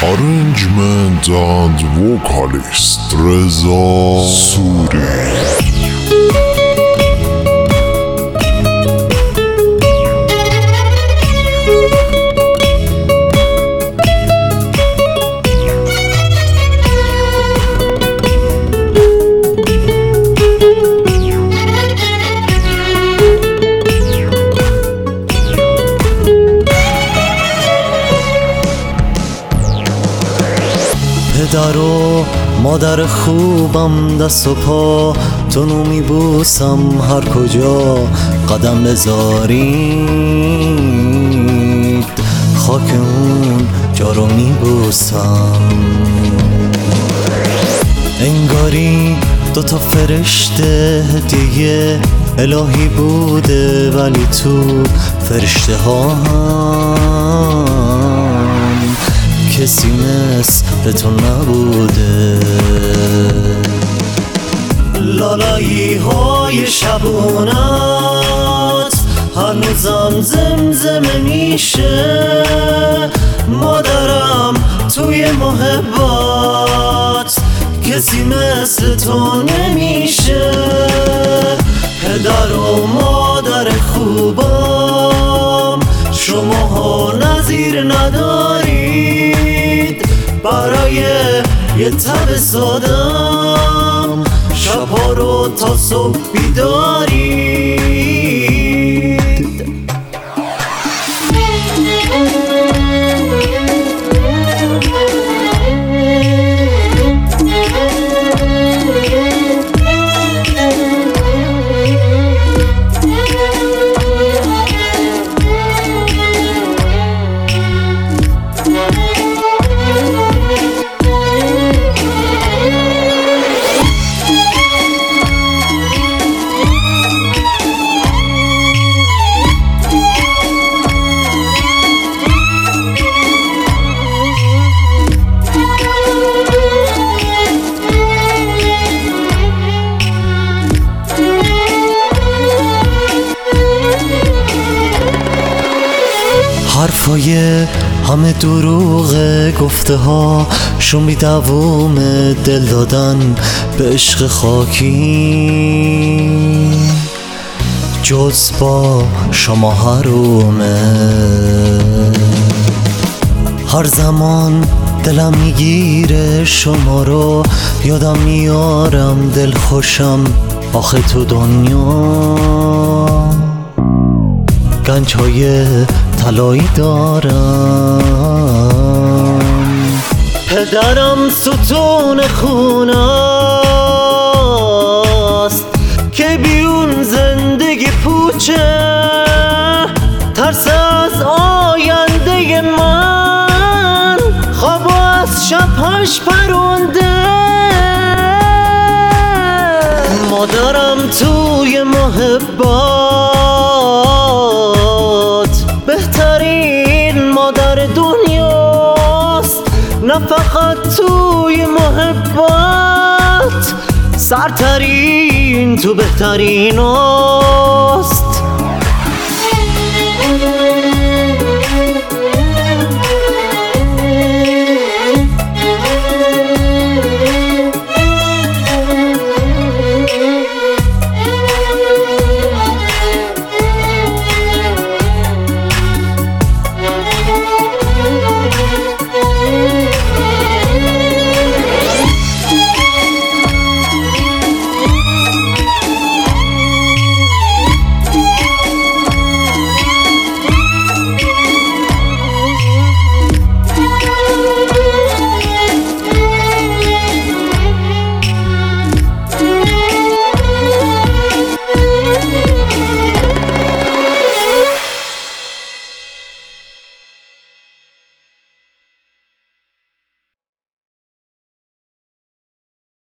Arrangement and vocalist Reza Suri. پدر و مادر خوبم دست و پا تونو میبوسم هر کجا قدم بذارید خاک اون جا رو میبوسم. انگاری دوتا فرشته هدیه الهی بوده ولی تو فرشته ها هم کسی مثل تو نبوده. لالایی های شبونت هنوزم زمزمه میشه. مادرم توی محبت کسی مثل تو نمیشه. پدر و مادر خوبم شماها نظیر ندارید. برای یه تب سادم شبها رو تا صبح بیدارید. حرفای همه دروغ گفته ها شون بی دووم دل دادن به عشق خاکی جز با شما حرومه. هر زمان دلم میگیره شما رو یادم میارم دل خوشم آخه تو دنیا گنج‌های طلایی دارم. پدرم ستون خونست که بیون زندگی پوچه. ترس از آینده من خواب از شبهاش پرونده. مادرم توی محبت بهترین مادر دنیاست. نه فقط توی محبت سرترین تو بهترین است.